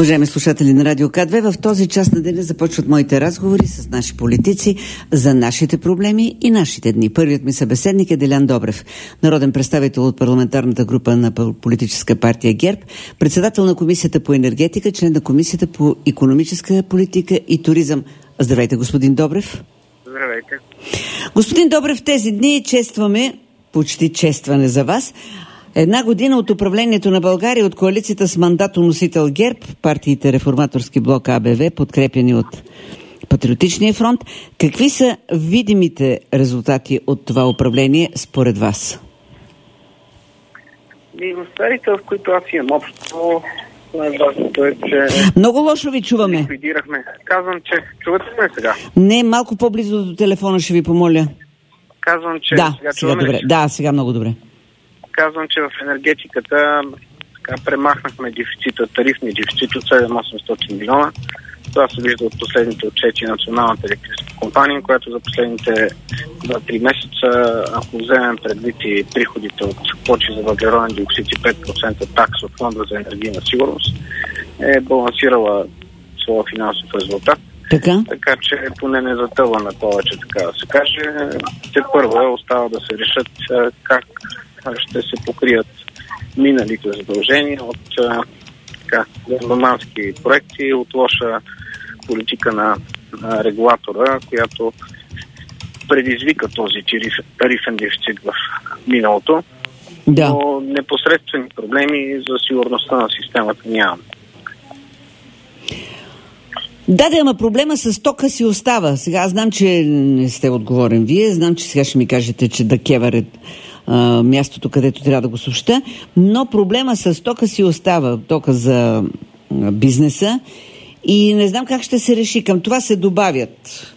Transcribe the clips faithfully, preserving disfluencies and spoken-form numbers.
Уважаеми слушатели на Радио К две, в този час на деня започват моите разговори с наши политици за нашите проблеми и нашите дни. Първият ми събеседник е Делян Добрев, народен представител от парламентарната група на политическа партия ГЕРБ, председател на Комисията по енергетика, член на Комисията по икономическа политика и туризъм. Здравейте, господин Добрев. Здравейте. Господин Добрев, тези дни честваме, почти честване за вас, една година от управлението на България от коалицията с мандатоносител ГЕРБ, партиите Реформаторски блок А Б В, подкрепени от Патриотичния фронт. Какви са видимите резултати от това управление според вас? И в сферите, в които аз имам общо, най-важното е, че... Много лошо ви чуваме. Ликвидирахме. Казвам, че... Чувате ме сега? Не, малко по-близо до телефона ще ви помоля. Казвам, че... Да, сега, сега добре. Да, сега много добре. Казвам, че в енергетиката така, премахнахме дефицита, тарифния дефицит от седем осемстотин милиона. Това се вижда от последните отчети на Националната електрическа компания, която за последните два-три месеца, ако вземем предвид и приходите от квоти за въглероден диоксид и пет процента такса от Фонда за енергийна сигурност, е балансирала своя финансов резултат. Така? Така че поне не затъваме повече, така да се каже. Те първо остава да се решат как ще се покрият миналите задължения от така, германски проекти, от лоша политика на, на регулатора, която предизвика този тарифен дефицит в миналото. Да. Но непосредствени проблеми за сигурността на системата нямаме. Да, да, ама проблема с тока си остава. Сега аз знам, че не сте отговорен вие, знам, че сега ще ми кажете, че ДКЕВР е а, мястото, където трябва да го съобща, но проблема с тока си остава, тока за а, бизнеса, и не знам как ще се реши. Към това се добавят.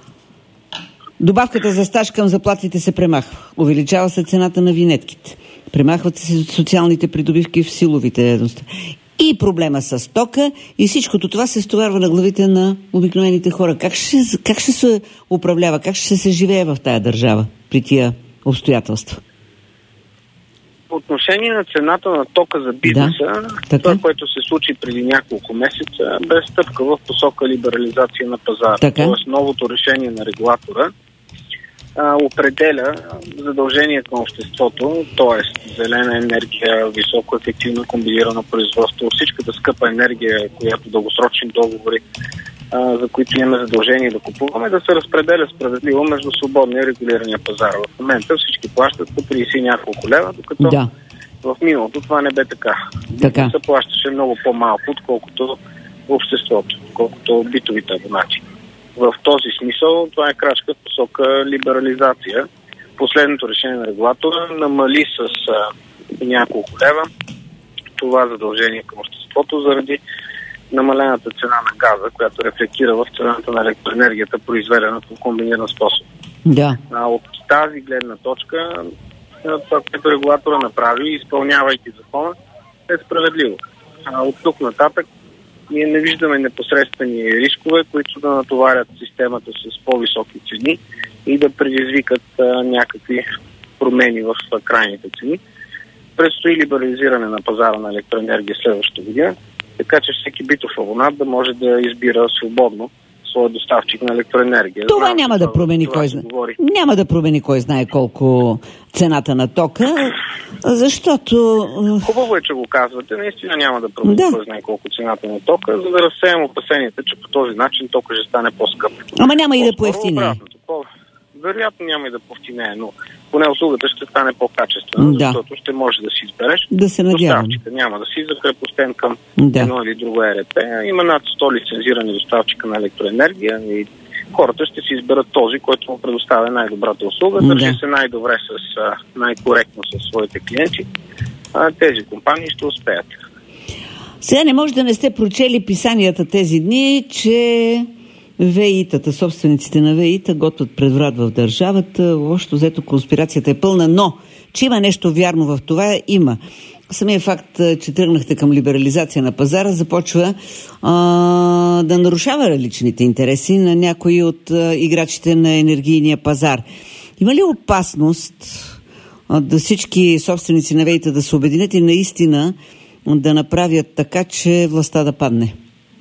Добавката за стаж към заплатите се премахва. Увеличава се цената на винетките. Премахват се социалните придобивки в силовите ведомства. И проблема с тока, и всичкото това се стоварва на главите на обикновените хора. Как ще, как ще се управлява, как ще се живее в тая държава при тия обстоятелства? По отношение на цената на тока за бизнеса, да, това, което се случи преди няколко месеца, бе стъпка в посока либерализация на пазара. Тоест новото решение на регулатора а, определя задължения към обществото, т.е. зелена енергия, високо ефективно комбинирано производство, всичката скъпа енергия, която дългосрочни договори, а, за които имаме задължение да купуваме, да се разпределя справедливо между свободния и регулирания пазар. В момента всички плащат по трийсет и няколко лева, докато да. В миналото това не бе така. така. Се плащаше много по-малко, отколкото обществото, отколкото битовите абонати. В този смисъл това е крачка в посока либерализация. Последното решение на регулатора намали с а, няколко лева това задължение към обществото заради намалената цена на газа, която рефлектира в цената на електроенергията, произведена по комбиниран способ. Да. А от тази гледна точка, това, което регулатора направи, изпълнявайки закона, е справедливо. А от тук нататък ние не виждаме непосредствени рискове, които да натоварят системата с по-високи цени и да предизвикат а, някакви промени в а, крайните цени. Предстои либерализиране на пазара на електроенергия следващата година, така че всеки битов абонат да може да избира свободно своя доставчик на електроенергия. Това Знам, няма да промени кой знае. Няма да промени кой знае колко цената на тока, защото... Хубаво е, че го казвате. Наистина няма да промени да. кой знае колко цената на тока, за да разсеем опасенията, че по този начин тока ще стане по-скъп. Ама няма и да поевтинее. Вероятно няма и да повтинее, но поне услугата ще стане по-качествена, да. защото ще можеш да си избереш да се доставчика. Няма да си закрепостен към да. едно или друго Е Р П. Има над сто лицензирани доставчика на електроенергия и хората ще си изберат този, който му предоставя най-добрата услуга, държи да. се най-добре, с, най-коректно със своите клиенти. А тези компании ще успеят. Сега не може да не сте прочели писанията тези дни, че В И-тата, собствениците на В И-та готвят преврат в държавата. Общо взето конспирацията е пълна, но че има нещо вярно в това, има. Самия факт, че тръгнахте към либерализация на пазара, започва а, да нарушава личните интереси на някои от а, играчите на енергийния пазар. Има ли опасност а, да всички собственици на В И-та да се обединят и наистина да направят така, че властта да падне?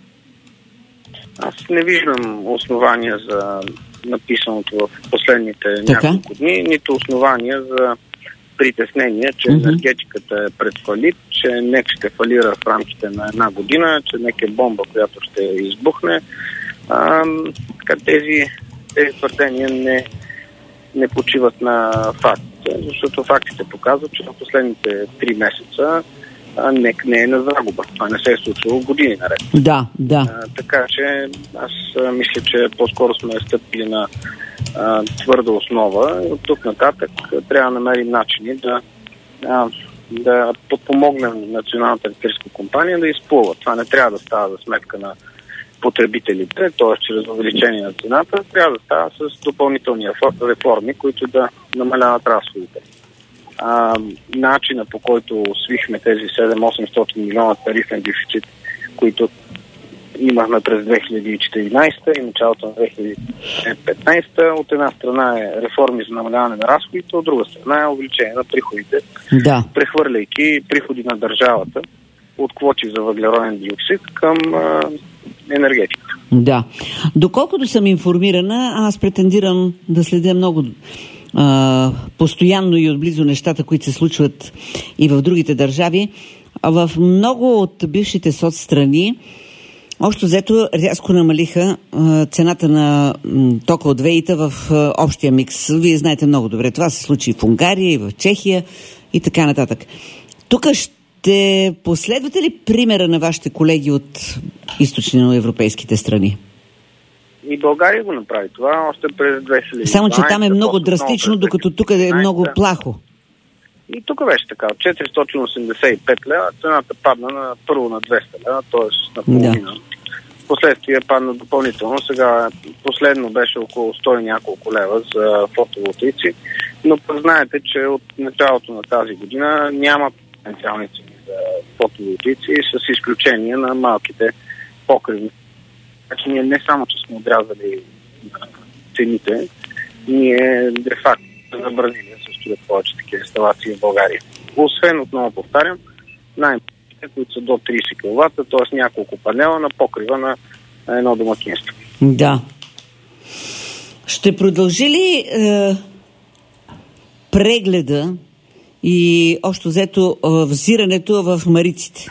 Аз не виждам основания за написаното в последните така? няколко дни, нито основания за притеснение, че mm-hmm. енергетиката е пред фалит, че НЕК ще фалира в рамките на една година, че НЕК е бомба, която ще избухне. А, така, тези, тези твърдения не, не почиват на фактите, защото фактите показват, че в последните три месеца НЕК не е на загуба. Това не се е случило години наред. Да, да. А, така че аз а, мисля, че по-скоро сме стъпили на а, твърда основа. От тук нататък трябва да намерим начини да, а, да подпомогнем Националната електрическа компания да изплува. Това не трябва да става за сметка на потребителите, т.е. чрез увеличение на цената, трябва да става с допълнителни реформи, които да намаляват разходите. А, начина, по който свихме тези седем-осемстотин милиона тарифен дефицит, които имахме през две хиляди и четиринадесета и началото на две хиляди и петнадесета, от една страна е реформи за намаляване на разходите, от друга страна е увеличение на приходите, да. прехвърляйки приходи на държавата от квоти за въглероден диоксид към а, енергетика. Да. Доколкото съм информирана, аз претендирам да следя много а, постоянно и отблизо нещата, които се случват и в другите държави. А в много от бившите соцстрани общо взето рязко намалиха а, цената на м, тока от ВЕИ-та в а, общия микс. Вие знаете много добре. Това се случи и в Унгария, и в Чехия, и така нататък. Тук ще последвате ли примера на вашите колеги от източноевропейските страни? И България го направи това още през две хиляди и дванадесета. Само, че там е много драстично, докато тук е много плахо. И тук беше така. От четиристотин осемдесет и пет лева цената падна на, първо на двеста лева, т.е. на половина. Да. Впоследствие падна допълнително. Сега последно беше около сто и няколко лева за фотоволтаици. Но знаете, че от началото на тази година няма потенциални цени за фотоволтаици, с изключение на малките покриви. Значи ние не само, че сме отрязали цените, ние де-факто забранили да се строят повече такива инсталации в България. Освен, отново повтарям, най-малките, които са до тридесет киловата, т.е. няколко панела на покрива на едно домакинство. Да. Ще продължи ли е, прегледа и общо взето е, взирането в мариците?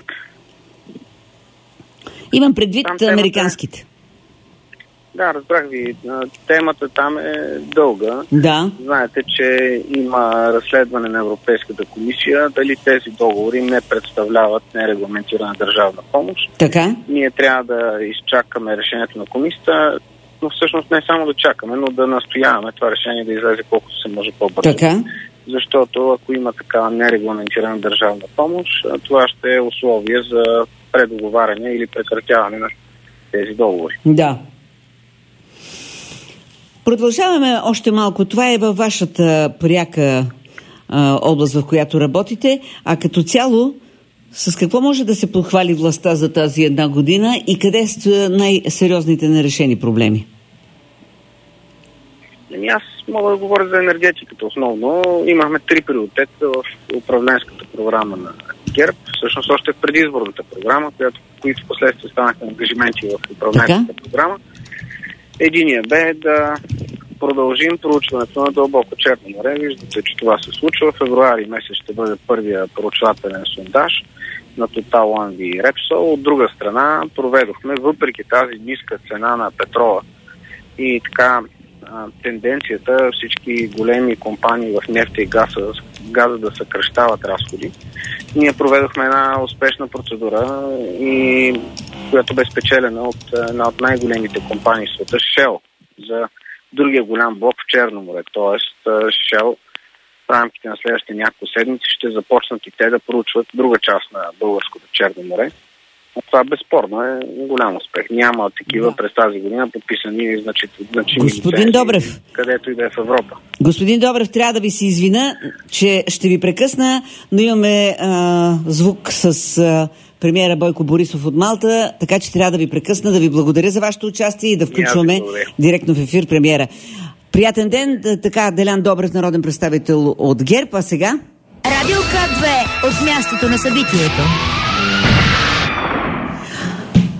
Имам предвид там американските. Темата... Да, разбрах ви. Темата там е дълга. Да. Знаете, че има разследване на Европейската комисия дали тези договори не представляват нерегламентирана държавна помощ. Така. Ние трябва да изчакаме решението на комисията, но всъщност не само да чакаме, но да настояваме това решение да излезе колкото се може по-бързо. Така. Защото ако има такава нерегламентирана държавна помощ, това ще е условие за предоговаряне или прекратяване на тези договори. Да. Продължаваме още малко. Това е във вашата пряка а, област, в която работите. А като цяло, с какво може да се похвали властта за тази една година и къде са най-сериозните нерешени проблеми? Аз мога да говоря за енергетиката основно. Имахме три приоритета в управленската програма на ГЕРБ. Всъщност още в предизборната програма, която, които последствие станаха ангажименти в управленската така? програма. Единият бе да продължим проучването на дълбоко Черно море. Виждате, че това се случва. В февруари месец ще бъде първия проучвателен сондаж на Total One и Repsol. От друга страна проведохме, въпреки тази ниска цена на петрола и така тенденцията всички големи компании в нефта и газа, газа да съкращават разходи. Ние проведохме една успешна процедура, и, която бе спечелена от една от най-големите компании в света, Shell, за другия голям блок в Черно море. Тоест Shell в рамките на следващите няколко седмици ще започнат и те да проучват друга част на българското Черно море. Това безспорно е голям успех. Няма такива да. през тази година подписани значителни Господин Добрев, където и да е в Европа. Господин Добрев, трябва да ви се извина, че ще ви прекъсна, но имаме а, звук с а, премиера Бойко Борисов от Малта, така че трябва да ви прекъсна, да ви благодаря за вашето участие и да включваме директно в ефир премиера. Приятен ден, така Делян Добрев, народен представител от ГЕРБ, а сега? Радио К две от мястото на събитието.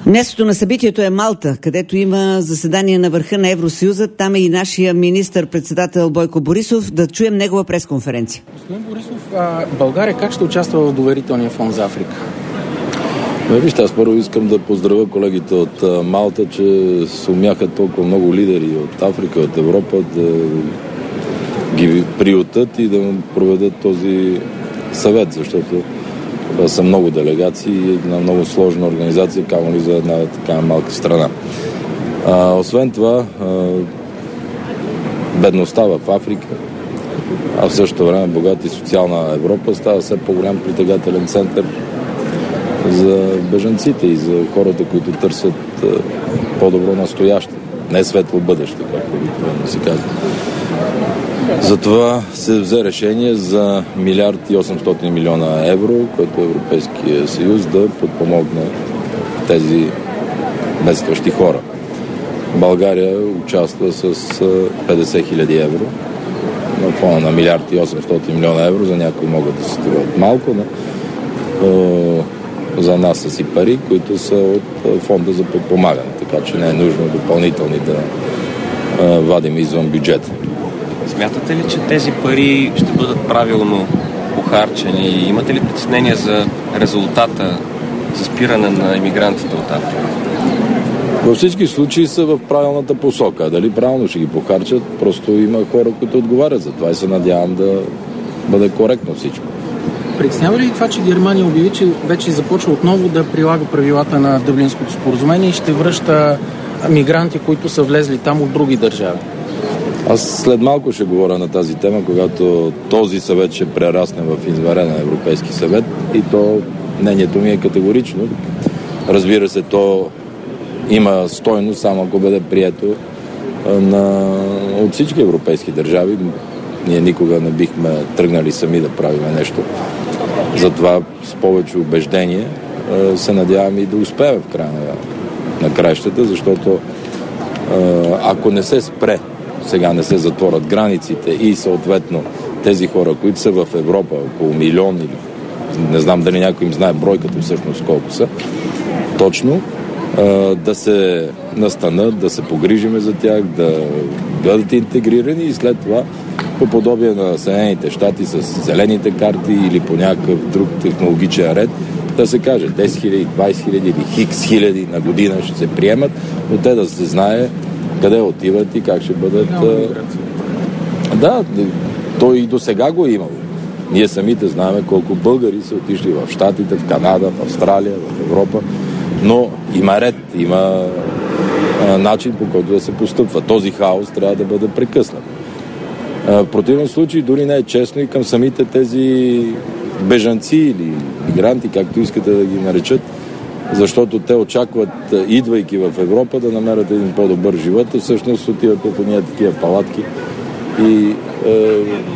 Мястото на събитието е Малта, където има заседание на върха на Евросъюза. Там е и нашия министър-председател Бойко Борисов. Да чуем негова пресконференция. Господин Борисов, а България как ще участва в доверителния фонд за Африка? Вижте, аз първо искам да поздравя колегите от Малта, че сумяха толкова много лидери от Африка, от Европа да ги приютат и да му проведат този съвет, защото това са много делегации и една много сложна организация, камо ли за една така малка страна. А, освен това, а, бедността в Африка, а в същото време богата и социална Европа става все по-голям притегателен център за бежанците и за хората, които търсят а, по-добро настояще. Не светло бъдеще, както обикновено се казва. Затова се взе решение за милиард и осемстотин милиона евро, което Европейския съюз да подпомогне тези бедстващи хора. България участва с петдесет хиляди евро на фона на милиард и осемстотин милиона евро. За някои могат да се струват малко, но е, за нас са си пари, които са от фонда за подпомагане, така че не е нужно допълнителни да е, вадим извън бюджета. Смятате ли, че тези пари ще бъдат правилно похарчени? Имате ли притеснение за резултата за спиране на имигрантите от Африка? Във всички случаи са в правилната посока. Дали правилно ще ги похарчат, просто има хора, които отговарят за това и се надявам да бъде коректно всичко. Притеснява ли това, че Германия обяви, че вече започва отново да прилага правилата на Дъблинското споразумение и ще връща мигранти, които са влезли там от други държави? Аз след малко ще говоря на тази тема, когато този съвет ще прерасне в извънреден Европейски съвет и то мнението ми е категорично. Разбира се, то има стойност, само ако бъде прието на, от всички европейски държави. Ние никога не бихме тръгнали сами да правим нещо. Затова с повече убеждение се надявам и да успеем в края на, на краищата, защото ако не се спре, сега не се затворят границите и съответно тези хора, които са в Европа, около милион или не знам дали някой им знае бройката всъщност колко са, точно да се настанат, да се погрижиме за тях, да бъдат интегрирани и след това по подобие на Съединените щати с зелените карти или по някакъв друг технологичен ред, да се каже десет хиляди, двайсет хиляди или хикс хиляди на година ще се приемат, но те да се знае къде отиват и как ще бъдат... А... Да, той и до сега го е имало. Ние самите знаем колко българи са отишли в Щатите, в Канада, в Австралия, в Европа, но има ред, има а, начин, по който да се постъпва. Този хаос трябва да бъде прекъснат. А, в противен случай дори не е честно и към самите тези бежанци или мигранти, както искате да ги наречат, защото те очакват, идвайки в Европа, да намерят един по-добър живот, а всъщност отиват в уния такива палатки и е,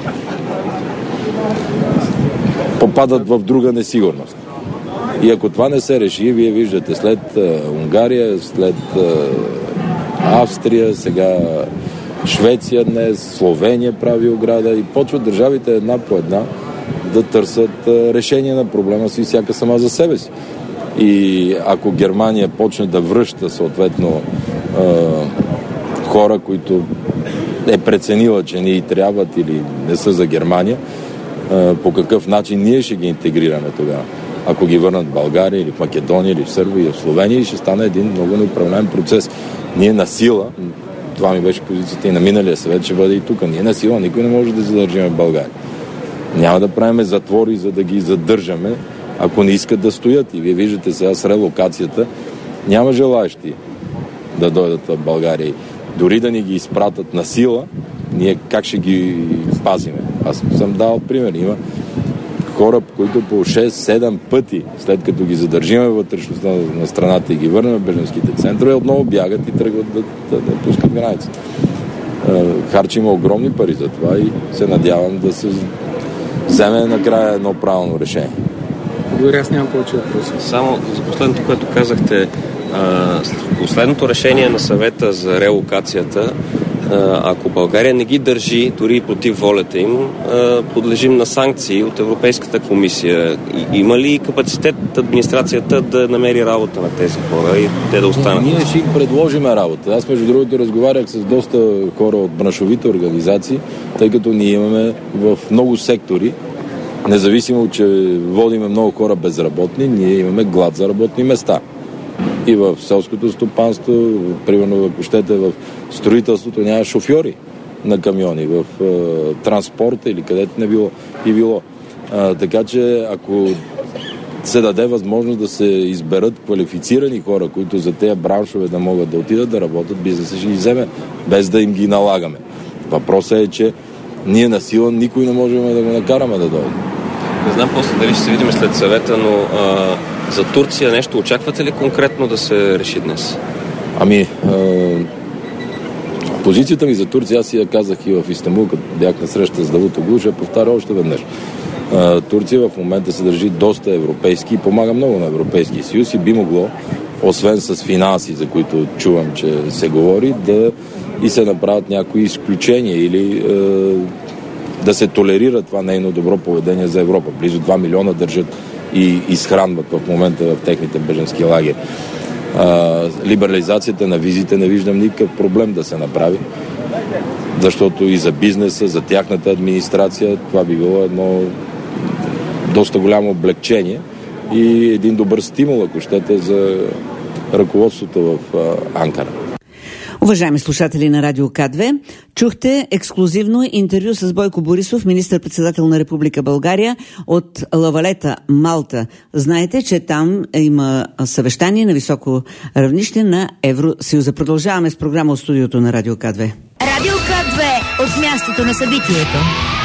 попадат в друга несигурност. И ако това не се реши, вие виждате след е, Унгария, след е, Австрия, сега Швеция днес, Словения прави ограда и почват държавите една по една да търсят е, решение на проблема си всяка сама за себе си. И ако Германия почне да връща съответно е, хора, които е преценила, че ни трябват или не са за Германия, е, по какъв начин ние ще ги интегрираме тогава? Ако ги върнат в България или в Македония или в Сърбия или в Словения, ще стане един много неуправляем процес. Ние на сила, това ми беше позицията и на миналия съвет, ще бъде и тук. Ние на сила никой не може да задържим в България. Няма да правим затвори, за да ги задържаме, ако не искат да стоят. И вие виждате сега с релокацията, няма желаещи да дойдат в България. Дори да ни ги изпратят на сила, ние как ще ги пазиме? Аз съм дал пример. Има хора, които по шест-седем пъти, след като ги задържиме вътрешността на страната и ги върнем в бежанските центрове, отново бягат и тръгват да, да, да пускат границата. Харчим огромни пари за това и се надявам да се вземе накрая едно правилно решение. Дори аз нямам повече въпроси. Само за последното, което казахте, последното решение на съвета за релокацията Ако България не ги държи, дори против волята им, подлежим на санкции от Европейската комисия. Има ли капацитет администрацията да намери работа на тези хора и те да останат? Ние ще им предложим работа. Аз между другото разговарях с доста хора от браншовите организации, тъй като ние имаме в много сектори, независимо, че водиме много хора безработни, ние имаме глад за работни места. И в селското стопанство, примерно, ако щете, в строителството няма шофьори на камиони, в е, транспорта или където не било и било. А, така че, ако се даде възможност да се изберат квалифицирани хора, които за тези браншове да могат да отидат да работят, бизнесът ще ги вземе, без да им ги налагаме. Въпросът е, че ние на сила никой не можем да го накараме да дойде. Не знам после дали ще се видим след съвета, но а, за Турция нещо очаквате ли конкретно да се реши днес? Ами, а, позицията ми за Турция, аз си я казах и в Истанбул, като бях на среща с Давутоглу, ще повтаря още веднъж. А, Турция в момента се държи доста европейски и помага много на Европейския съюз и би могло, освен с финанси, за които чувам, че се говори, да и се направят някои изключения или е, да се толерира това нейно добро поведение за Европа. Близо два милиона държат и изхранват в момента в техните бежански лагери. Е, либерализацията на визите не виждам никакъв проблем да се направи, защото и за бизнеса, за тяхната администрация това би било едно доста голямо облегчение и един добър стимул, ако щете, за ръководството в е, Анкара. Уважаеми слушатели на Радио К две, чухте ексклузивно интервю с Бойко Борисов, министър-председател на Република България от Лавалета, Малта. Знаете, че там има съвещание на високо равнище на Евросъюза. Продължаваме с програма от студиото на Радио К две. Радио К две от мястото на събитието.